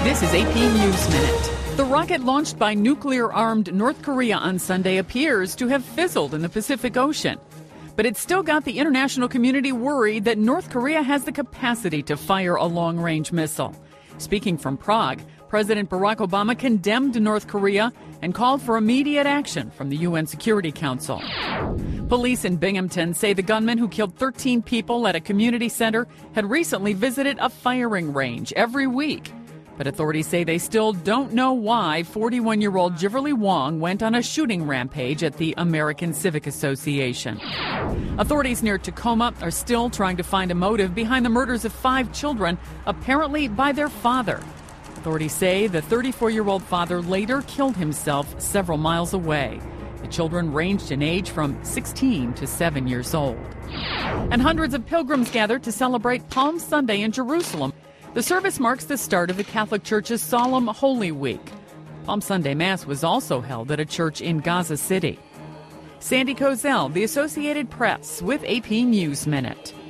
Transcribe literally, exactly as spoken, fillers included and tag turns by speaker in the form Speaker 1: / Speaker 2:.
Speaker 1: This is A P News Minute. The rocket launched by nuclear-armed North Korea on Sunday appears to have fizzled in the Pacific Ocean. But it's still got the international community worried that North Korea has the capacity to fire a long-range missile. Speaking from Prague, President Barack Obama condemned North Korea and called for immediate action from the U N Security Council. Police in Binghamton say the gunman who killed thirteen people at a community center had recently visited a firing range every week. But authorities say they still don't know why forty-one-year-old Jiverly Wong went on a shooting rampage at the American Civic Association. Authorities near Tacoma are still trying to find a motive behind the murders of five children, apparently by their father. Authorities say the thirty-four-year-old father later killed himself several miles away. The children ranged in age from sixteen to seven years old. And hundreds of pilgrims gathered to celebrate Palm Sunday in Jerusalem. The service marks the start of the Catholic Church's solemn Holy Week. Palm Sunday Mass was also held at a church in Gaza City. Sandy Kozel, The Associated Press, with A P News Minute.